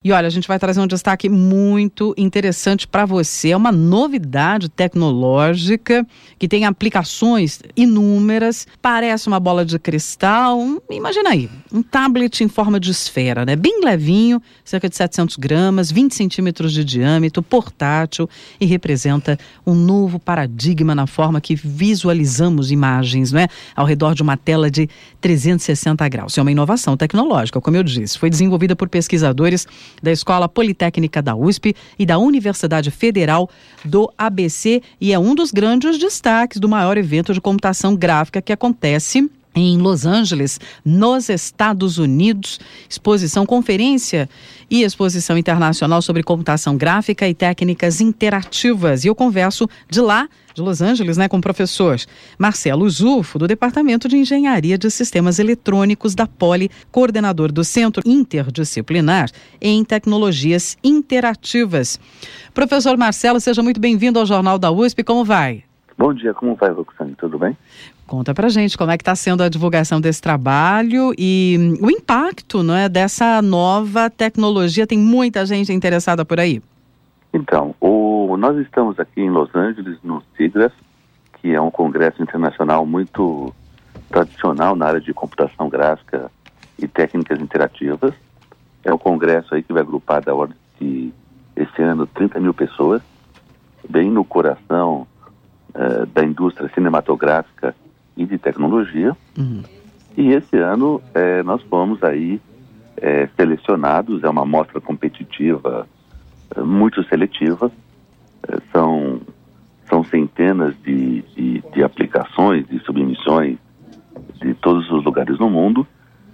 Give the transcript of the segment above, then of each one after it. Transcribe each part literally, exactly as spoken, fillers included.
E olha, a gente vai trazer um destaque muito interessante para você. É uma novidade tecnológica que tem aplicações inúmeras. Parece uma bola de cristal. Um, imagina aí, um tablet em forma de esfera, né? Bem levinho, cerca de setecentos gramas, vinte centímetros de diâmetro, portátil e representa um novo paradigma na forma que visualizamos imagens, né? Ao redor de uma tela de trezentos e sessenta graus. É uma inovação tecnológica, como eu disse. Foi desenvolvida por pesquisadores da Escola Politécnica da U S P e da Universidade Federal do A B C e é um dos grandes destaques do maior evento de computação gráfica que acontece em Los Angeles, nos Estados Unidos. Exposição, conferência e exposição internacional sobre computação gráfica e técnicas interativas. E eu converso de lá, de Los Angeles, né, com o professor Marcelo Zufo, do Departamento de Engenharia de Sistemas Eletrônicos da Poli, coordenador do Centro Interdisciplinar em Tecnologias Interativas. Professor Marcelo, seja muito bem-vindo ao Jornal da U S P. Como vai? Bom dia, como vai, Roxane? Tudo bem? Conta pra gente como é que está sendo a divulgação desse trabalho e o impacto, não é, dessa nova tecnologia. Tem muita gente interessada por aí. Então, o, nós estamos aqui em Los Angeles, no SIGGRAPH, que é um congresso internacional muito tradicional na área de computação gráfica e técnicas interativas. É um congresso aí que vai agrupar da ordem de, esse ano, trinta mil pessoas, bem no coração uh, da indústria cinematográfica e de tecnologia. Uhum. E esse ano eh, nós fomos aí eh, selecionados, é uma amostra competitiva eh, muito seletiva, eh, são, são centenas de, de, de aplicações, de submissões de todos os lugares no mundo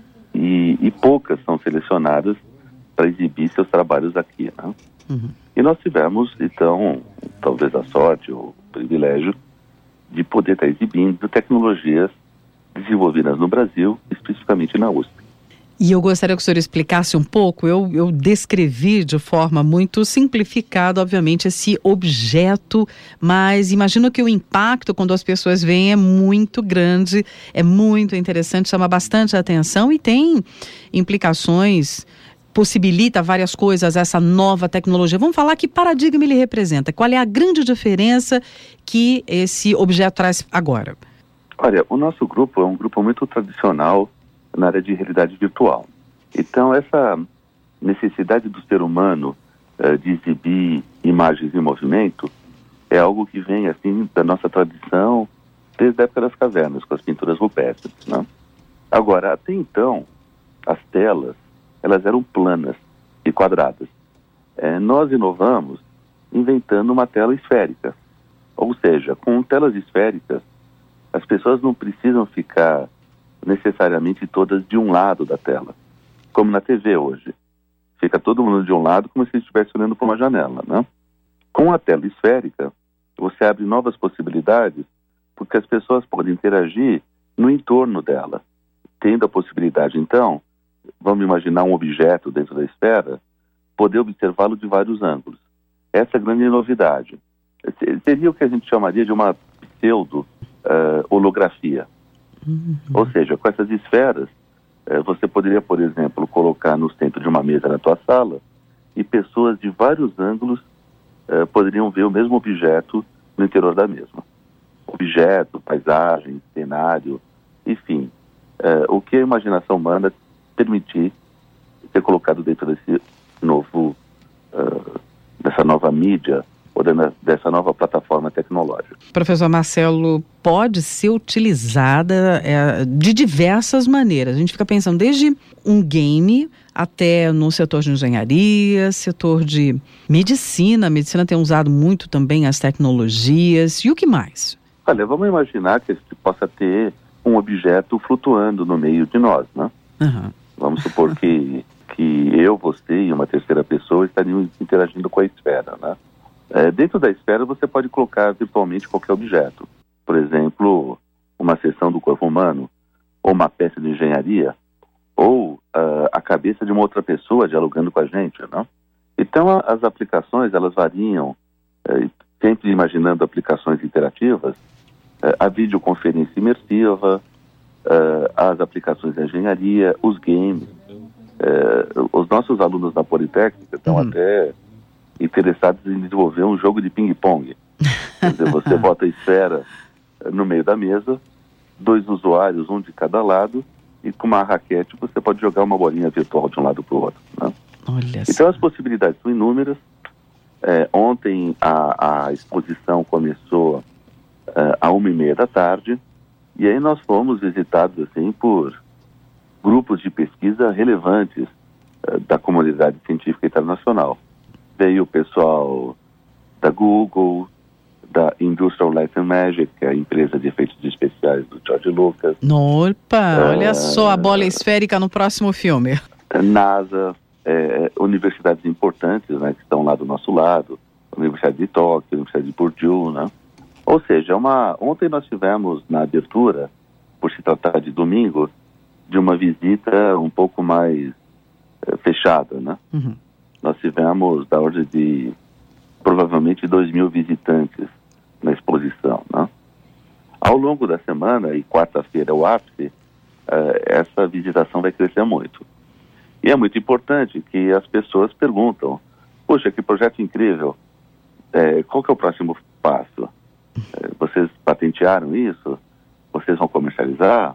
e, e poucas são selecionadas para exibir seus trabalhos aqui, né? Uhum. E nós tivemos, então, talvez a sorte ou o privilégio de poder estar exibindo tecnologias desenvolvidas no Brasil, especificamente na U S P. E eu gostaria que o senhor explicasse um pouco, eu, eu descrevi de forma muito simplificada, obviamente, esse objeto, mas imagino que o impacto quando as pessoas veem é muito grande, é muito interessante, chama bastante atenção e tem implicações, possibilita várias coisas, essa nova tecnologia. Vamos falar que paradigma ele representa, qual é a grande diferença que esse objeto traz agora? Olha, o nosso grupo é um grupo muito tradicional na área de realidade virtual. Então, essa necessidade do ser humano uh, de exibir imagens em movimento é algo que vem, assim, da nossa tradição desde a época das cavernas, com as pinturas rupestres, né? Agora, até então, as telas, elas eram planas e quadradas. É, nós inovamos inventando uma tela esférica. Ou seja, com telas esféricas, as pessoas não precisam ficar necessariamente todas de um lado da tela, como na T V hoje. Fica todo mundo de um lado como se estivesse olhando para uma janela, né? Com a tela esférica, você abre novas possibilidades, porque as pessoas podem interagir no entorno dela, tendo a possibilidade, então, vamos imaginar um objeto dentro da esfera, poder observá-lo de vários ângulos. Essa é a grande novidade. Seria o que a gente chamaria de uma pseudo-holografia. Uh, uhum. Ou seja, com essas esferas, uh, você poderia, por exemplo, colocar no centro de uma mesa na tua sala e pessoas de vários ângulos uh, poderiam ver o mesmo objeto no interior da mesma. Objeto, paisagem, cenário, enfim. Uh, o que a imaginação humana permitir ser colocado dentro desse novo, uh, dessa nova mídia ou dessa nova plataforma tecnológica. Professor Marcelo, pode ser utilizada é, de diversas maneiras. A gente fica pensando desde um game até no setor de engenharia, setor de medicina. A medicina tem usado muito também as tecnologias. E o que mais? Olha, vamos imaginar que possa ter um objeto flutuando no meio de nós, né? Uhum. Vamos supor que, que eu, você e uma terceira pessoa estariam interagindo com a esfera, né? É, dentro da esfera você pode colocar virtualmente qualquer objeto. Por exemplo, uma seção do corpo humano, ou uma peça de engenharia, ou uh, a cabeça de uma outra pessoa dialogando com a gente, né? Então a, as aplicações, elas variam, uh, sempre imaginando aplicações interativas, uh, a videoconferência imersiva, uh, as aplicações da engenharia, os games, É, os nossos alunos da Politécnica estão uhum. até interessados em desenvolver um jogo de ping-pong. Quer dizer, você bota a esfera no meio da mesa, dois usuários, um de cada lado, e com uma raquete você pode jogar uma bolinha virtual de um lado para o outro, né? Olha então só. As possibilidades são inúmeras. É, ontem a, a exposição começou é, a uma e meia da tarde, e aí nós fomos visitados assim por grupos de pesquisa relevantes é, da comunidade científica internacional. Veio o pessoal da Google, da Industrial Light and Magic, que é a empresa de efeitos especiais do George Lucas. Opa, é, olha só a bola esférica no próximo filme. NASA, é, universidades importantes, né, que estão lá do nosso lado, a Universidade de Tóquio, a Universidade de Purdue, né? Ou seja, uma, ontem nós tivemos na abertura, por se tratar de domingo, de uma visita um pouco mais é, fechada, né? Uhum. Nós tivemos da ordem de provavelmente dois mil visitantes na exposição, né? Ao longo da semana, e quarta-feira é o ápice, uh, essa visitação vai crescer muito. E é muito importante que as pessoas perguntam, poxa, que projeto incrível, é, qual que é o próximo passo? É, vocês patentearam isso? Vocês vão comercializar?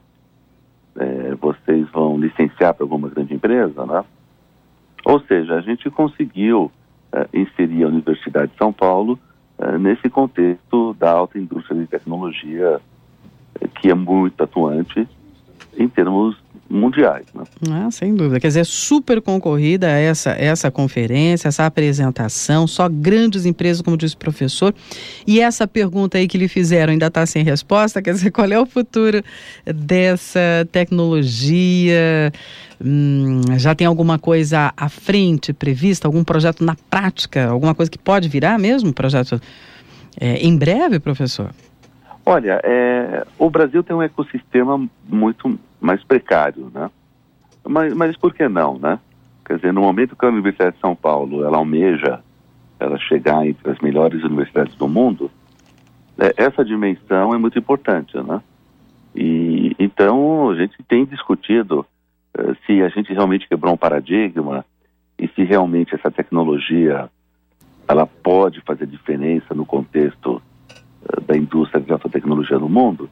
É, vocês vão licenciar para alguma grande empresa, né? Ou seja, a gente conseguiu uh, inserir a Universidade de São Paulo uh, nesse contexto da alta indústria de tecnologia, uh, que é muito atuante em termos mundiais, né? Ah, sem dúvida. Quer dizer, super concorrida essa, essa conferência, essa apresentação, só grandes empresas, como disse o professor. E essa pergunta aí que lhe fizeram ainda está sem resposta, quer dizer, qual é o futuro dessa tecnologia? Hum, já tem alguma coisa à frente prevista, algum projeto na prática, alguma coisa que pode virar mesmo projeto é, em breve, professor? Olha, é, o Brasil tem um ecossistema muito mais precário, né? Mas, mas por que não, né? Quer dizer, no momento que a Universidade de São Paulo, ela almeja ela chegar entre as melhores universidades do mundo, é, essa dimensão é muito importante, né? E então a gente tem discutido uh, se a gente realmente quebrou um paradigma e se realmente essa tecnologia ela pode fazer diferença no contexto uh, da indústria de alta tecnologia no mundo.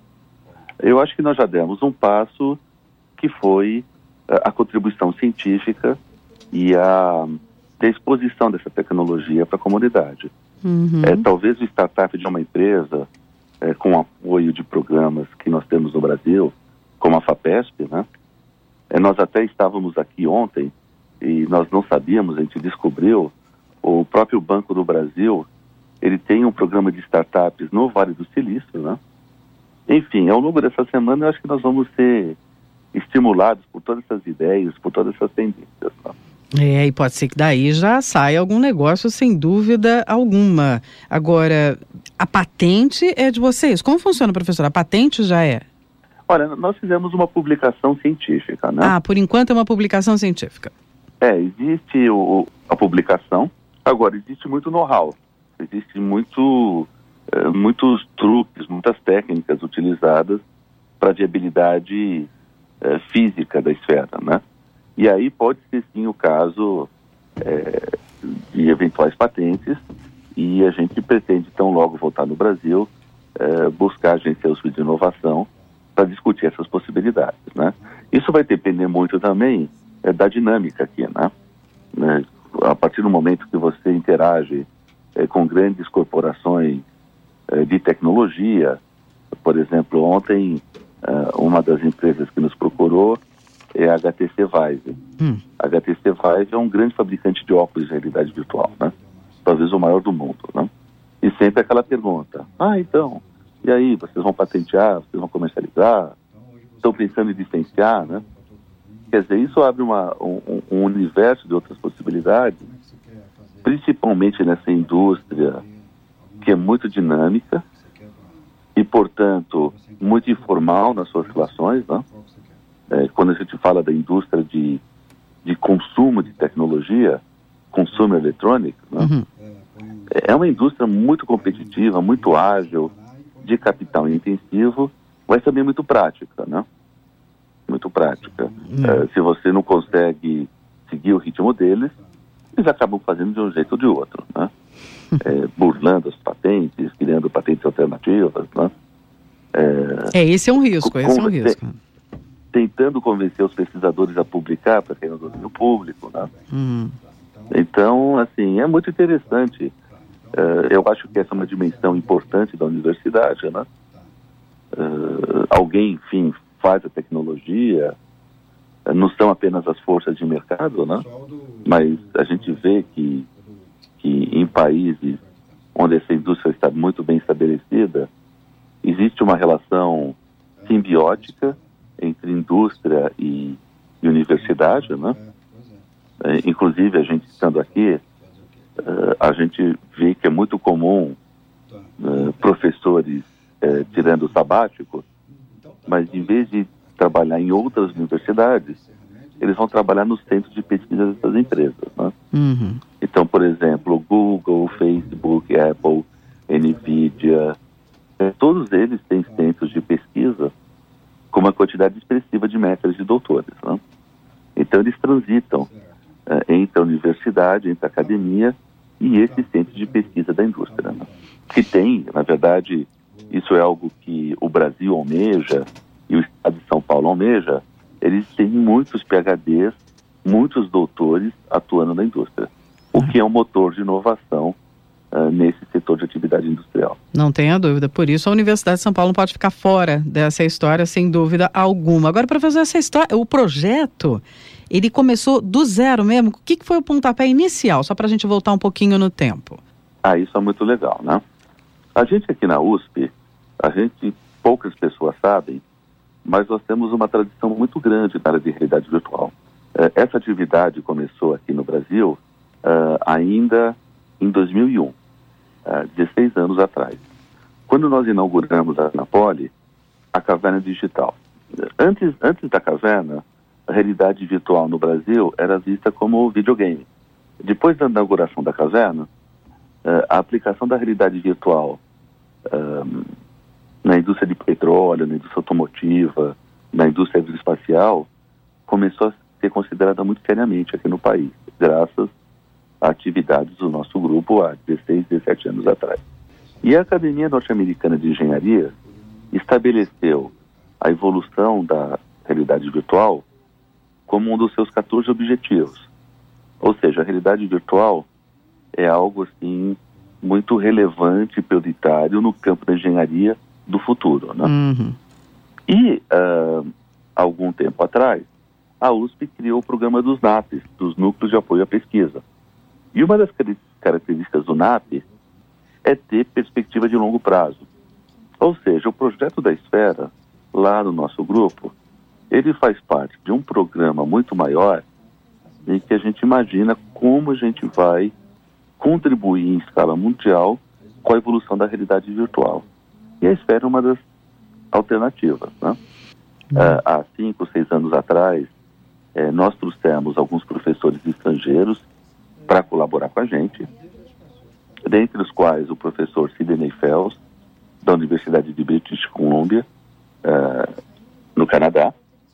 Eu acho que nós já demos um passo que foi uh, a contribuição científica e a, a exposição dessa tecnologia para a comunidade. Uhum. É, talvez o startup de uma empresa, é, com apoio de programas que nós temos no Brasil, como a FAPESP, né? É, nós até estávamos aqui ontem e nós não sabíamos, a gente descobriu, o próprio Banco do Brasil, ele tem um programa de startups no Vale do Silício, né? Enfim, ao longo dessa semana eu acho que nós vamos ser estimulados por todas essas ideias, por todas essas tendências, né? É, e pode ser que daí já saia algum negócio sem dúvida alguma. Agora, a patente é de vocês. Como funciona, professor? A patente já é? Olha, nós fizemos uma publicação científica, né? Ah, por enquanto é uma publicação científica. É, existe o, a publicação, agora existe muito know-how, existe muito, é, muitos truques, muitas técnicas utilizadas para a viabilidade é, física da esfera, né? E aí pode ser sim o caso é, de eventuais patentes, e a gente pretende então logo voltar no Brasil, é, buscar agências de inovação para discutir essas possibilidades, né? Isso vai depender muito também é, da dinâmica aqui, né? né? A partir do momento que você interage é, com grandes corporações é, de tecnologia, por exemplo, ontem é, uma das empresas que nos procurou é a H T C Vive. Hum. A H T C Vive é um grande fabricante de óculos de realidade virtual, né? Talvez o maior do mundo, né? E sempre aquela pergunta, ah, então, e aí, vocês vão patentear, vocês vão comercializar, estão pensando em licenciar, né? Quer dizer, isso abre uma, um, um universo de outras possibilidades, principalmente nessa indústria que é muito dinâmica e, portanto, muito informal nas suas relações, né? É, quando a gente fala da indústria de, de consumo de tecnologia, consumer electronics, né? Uhum. É uma indústria muito competitiva, muito ágil, de capital intensivo, mas também muito prática, né? Muito prática. Uhum. É, se você não consegue seguir o ritmo deles, eles acabam fazendo de um jeito ou de outro, né? É, burlando as patentes, criando patentes alternativas, né? É, é esse é um risco, esse é um risco. Tentando convencer os pesquisadores a publicar para quem é no domínio público, né? Hum. Então, assim, é muito interessante. Uh, eu acho que essa é uma dimensão importante da universidade, né? Uh, alguém, enfim, faz a tecnologia, uh, não são apenas as forças de mercado, né? Mas a gente vê que, que em países onde essa indústria está muito bem estabelecida, existe uma relação simbiótica entre indústria e, e universidade, né? Uh, inclusive, a gente estando aqui, Uh, a gente vê que é muito comum uh, professores uh, tirando o sabático, mas em vez de trabalhar em outras universidades, eles vão trabalhar nos centros de pesquisa dessas empresas, né? Uhum. Então, por exemplo, Google, Facebook, Apple, Nvidia, uh, todos eles têm centros de pesquisa com uma quantidade expressiva de mestres e doutores, né? Então, eles transitam uh, entre a universidade, entre a academia e esse centro de pesquisa da indústria, né? Que tem, na verdade, isso é algo que o Brasil almeja e o Estado de São Paulo almeja, eles têm muitos P H Ds, muitos doutores atuando na indústria, o que é um motor de inovação uh, nesse setor de atividade industrial. Não tenha dúvida, por isso a Universidade de São Paulo não pode ficar fora dessa história, sem dúvida alguma. Agora, professor, essa história, o projeto, ele começou do zero mesmo? O que foi o pontapé inicial, só para a gente voltar um pouquinho no tempo? Ah, isso é muito legal, né? A gente aqui na U S P, a gente, poucas pessoas sabem, mas nós temos uma tradição muito grande na área de realidade virtual. Uh, essa atividade começou aqui no Brasil uh, ainda em dois mil e um, uh, dezesseis anos atrás, quando nós inauguramos a Anapoli, a Caverna Digital. Antes, antes da caverna, a realidade virtual no Brasil era vista como videogame. Depois da inauguração da caverna, a aplicação da realidade virtual um, na indústria de petróleo, na indústria automotiva, na indústria aeroespacial, começou a ser considerada muito seriamente aqui no país, graças a atividades do nosso grupo há dezesseis, dezessete anos atrás. E a Academia Norte-Americana de Engenharia estabeleceu a evolução da realidade virtual como um dos seus quatorze objetivos. Ou seja, a realidade virtual é algo assim muito relevante e prioritário no campo da engenharia do futuro, né? Uhum. E, uh, algum tempo atrás, a U S P criou o programa dos NAPs, dos Núcleos de Apoio à Pesquisa. E uma das características do NAP é ter perspectiva de longo prazo. Ou seja, o projeto da Esfera, lá no nosso grupo, ele faz parte de um programa muito maior em que a gente imagina como a gente vai contribuir em escala mundial com a evolução da realidade virtual. E a Esfera é uma das alternativas, né? Uhum. Uh, há cinco, seis anos atrás, eh, nós trouxemos alguns professores estrangeiros para colaborar com a gente, dentre os quais o professor Sidney Fels, da Universidade de British Columbia, uh, no Canadá.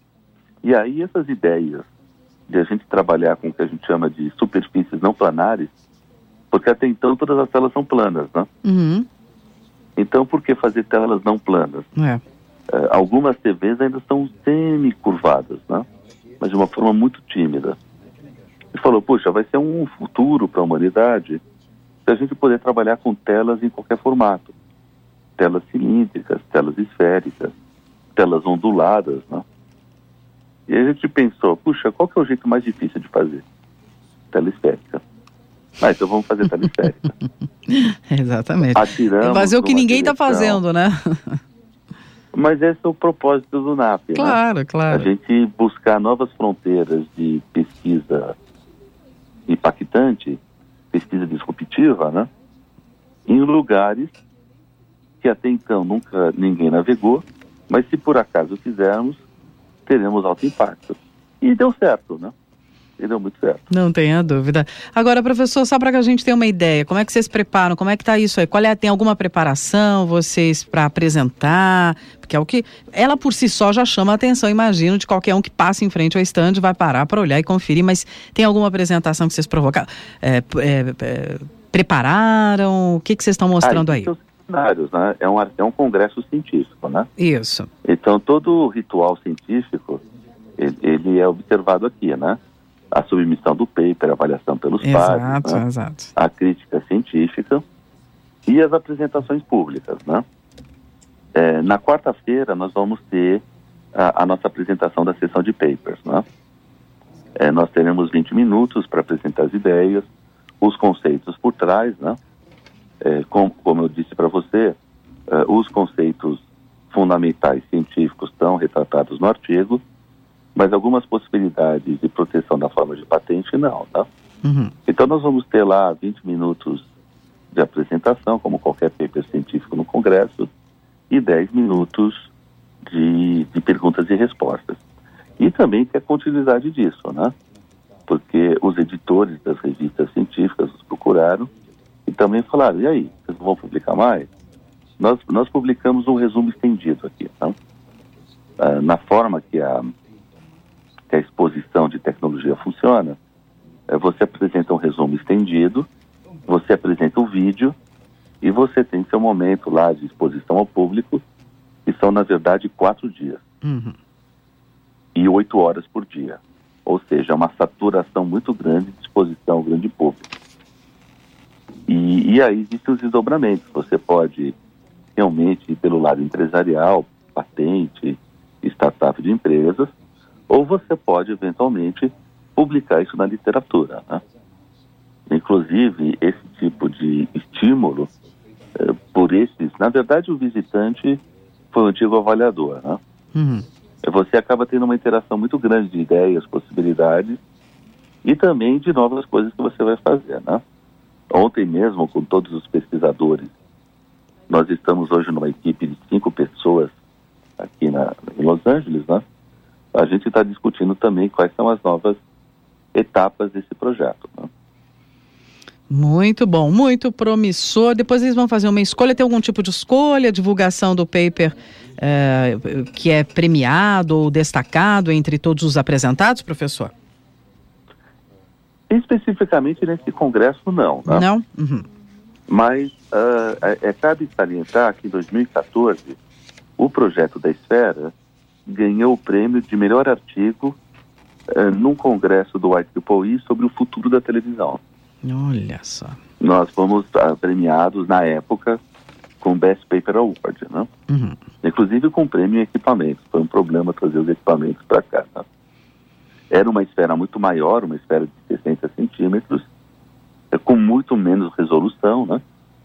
E aí essas ideias de a gente trabalhar com o que a gente chama de superfícies não planares, porque até então todas as telas são planas, né? Uhum. Então, por que fazer telas não planas? É. Uh, algumas T Vs ainda são semi-curvadas, né? Mas de uma forma muito tímida. Ele falou, puxa, vai ser um futuro para a humanidade se a gente puder trabalhar com telas em qualquer formato. Telas cilíndricas, telas esféricas, telas onduladas, né? E a gente pensou, puxa, qual que é o jeito mais difícil de fazer? Tela esférica. Ah, então vamos fazer tela esférica. Exatamente. Atiramos fazer o que ninguém está fazendo, né? Mas esse é o propósito do NAP, claro, né? Claro, A gente buscar novas fronteiras de pesquisa impactante, pesquisa disruptiva, né? Em lugares que até então nunca ninguém navegou, mas se por acaso fizermos, teremos alto impacto. E deu certo, né? e deu muito certo. Não tenha dúvida. Agora, professor, só para que a gente tenha uma ideia, como é que vocês preparam? Como é que está isso aí? Qual é, tem alguma preparação vocês para apresentar? Porque é o que ela por si só já chama a atenção, imagino, de qualquer um que passe em frente ao stand, vai parar para olhar e conferir, mas tem alguma apresentação que vocês provocaram? É, é, é, prepararam? O que, que vocês estão mostrando ah, aí? Cenários, né? É um, é um congresso científico, né? Isso. Então, todo o ritual científico, ele, ele é observado aqui, né? A submissão do paper, a avaliação pelos exato, pares, né? Exato. A crítica científica e as apresentações públicas, né? É, na quarta-feira, nós vamos ter a, a nossa apresentação da sessão de papers, né? É, nós teremos vinte minutos para apresentar as ideias, os conceitos por trás, né? É, com, como eu disse para você, uh, os conceitos fundamentais científicos estão retratados no artigo, mas algumas possibilidades de proteção da forma de patente não, tá? Uhum. Então nós vamos ter lá vinte minutos de apresentação, como qualquer paper científico no Congresso, e dez minutos de, de perguntas e respostas. E também tem a continuidade disso, né? Porque os editores das revistas científicas nos procuraram e também falaram, e aí, vocês não vão publicar mais? Nós, nós publicamos um resumo estendido aqui, tá? Ah, na forma que a, que a exposição de tecnologia funciona, é, você apresenta um resumo estendido, você apresenta um vídeo e você tem seu momento lá de exposição ao público, que são, na verdade, quatro dias. Uhum. E oito horas por dia. Ou seja, uma saturação muito grande de exposição ao grande público. E, e aí existem os desdobramentos. Você pode realmente ir pelo lado empresarial, patente, startup de empresas, ou você pode, eventualmente, publicar isso na literatura, né? Inclusive, esse tipo de estímulo, eh, por esses... Na verdade, o visitante foi o antigo avaliador, né? Uhum. Você acaba tendo uma interação muito grande de ideias, possibilidades e também de novas coisas que você vai fazer, né? Ontem mesmo, com todos os pesquisadores, nós estamos hoje numa equipe de cinco pessoas aqui na, em Los Angeles, né? A gente está discutindo também quais são as novas etapas desse projeto, né? Muito bom, muito promissor. Depois eles vão fazer uma escolha, tem algum tipo de escolha, divulgação do paper é, que é premiado ou destacado entre todos os apresentados, professor? Especificamente nesse congresso, não. Né? Não? Uhum. Mas uh, é, é, cabe salientar que em dois mil e catorze, o projeto da Esfera ganhou o prêmio de melhor artigo uh, num congresso do I triple E sobre o futuro da televisão. Olha só. Nós fomos uh, premiados na época com Best Paper Award, né? Uhum. Inclusive com prêmio em equipamentos. Foi um problema trazer os equipamentos para cá. Né? Era uma esfera muito maior, uma esfera de sessenta centímetros, com muito menos resolução, né?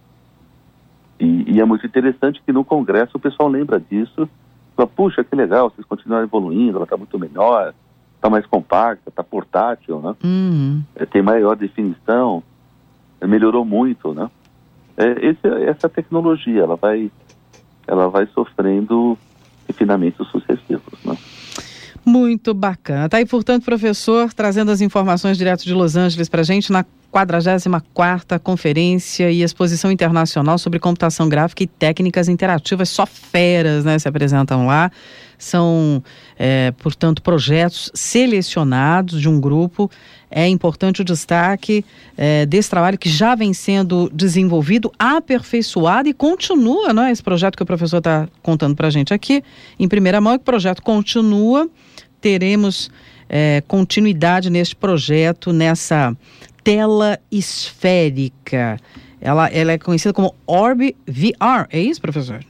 E, e é muito interessante que no Congresso o pessoal lembra disso. Fala, puxa, que legal, vocês continuam evoluindo, ela está muito melhor, está mais compacta, está portátil, né? Uhum. É, tem maior definição, é, melhorou muito, né? É, esse, essa tecnologia, ela vai, ela vai sofrendo refinamentos sucessivos, né? Muito bacana. Tá aí, portanto, professor, trazendo as informações direto de Los Angeles para a gente na quadragésima quarta Conferência e Exposição Internacional sobre Computação Gráfica e Técnicas Interativas. Só feras, né, se apresentam lá. São, é, portanto, projetos selecionados de um grupo. É importante o destaque é, desse trabalho que já vem sendo desenvolvido, aperfeiçoado e continua, não é? Esse projeto que o professor está contando para a gente aqui, em primeira mão, é que o projeto continua. Teremos é, continuidade neste projeto, nessa tela esférica. Ela, ela é conhecida como Orb V R, é isso, professor?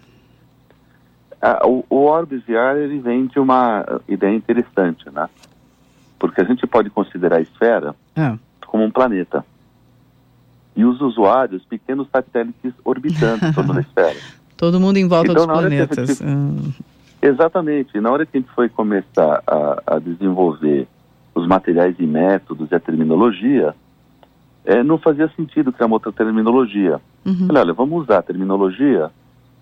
Ah, o, o Orb V R, ele vem de uma ideia interessante, né? Porque a gente pode considerar a esfera ah. como um planeta. E os usuários, pequenos satélites orbitando em torno da esfera. Todo mundo em volta então, dos planetas. Gente... Hum. Exatamente. Na hora que a gente foi começar a, a desenvolver os materiais e métodos e a terminologia, é, não fazia sentido criar uma outra terminologia. Uhum. Falei, olha, vamos usar a terminologia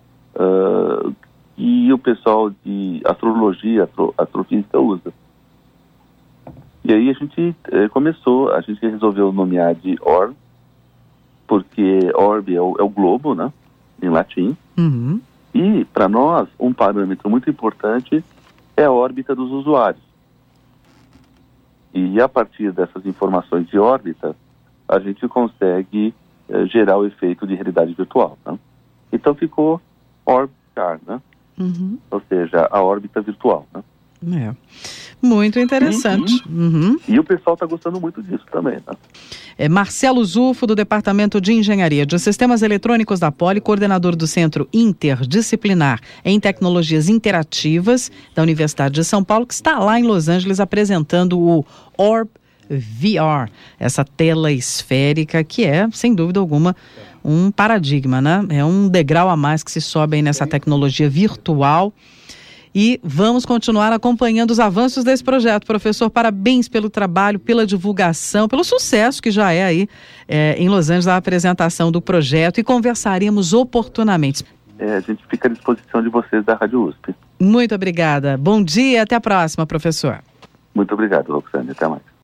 uh, que o pessoal de astrologia, astro, astrofísica usa. E E aí a gente eh, começou, a gente resolveu nomear de orb, porque orb é o, é o globo, né, em latim. Uhum. E, para nós, um parâmetro muito importante é a órbita dos usuários. E a partir dessas informações de órbita, a gente consegue eh, gerar o efeito de realidade virtual, né? Então ficou OrbCar, né? Uhum. Ou seja, a órbita virtual, né? É. Muito interessante. E, e, uhum. e o pessoal está gostando muito disso também, né? É Marcelo Zufo, do Departamento de Engenharia de Sistemas Eletrônicos da Poli, coordenador do Centro Interdisciplinar em Tecnologias Interativas da Universidade de São Paulo, que está lá em Los Angeles apresentando o Orb V R, essa tela esférica que é, sem dúvida alguma, um paradigma, né? É um degrau a mais que se sobe aí nessa tecnologia virtual. E vamos continuar acompanhando os avanços desse projeto. Professor, parabéns pelo trabalho, pela divulgação, pelo sucesso que já é aí é, em Los Angeles a apresentação do projeto, e conversaremos oportunamente. É, a gente fica à disposição de vocês da Rádio U S P. Muito obrigada. Bom dia e até a próxima, professor. Muito obrigado, Roxane. Até mais.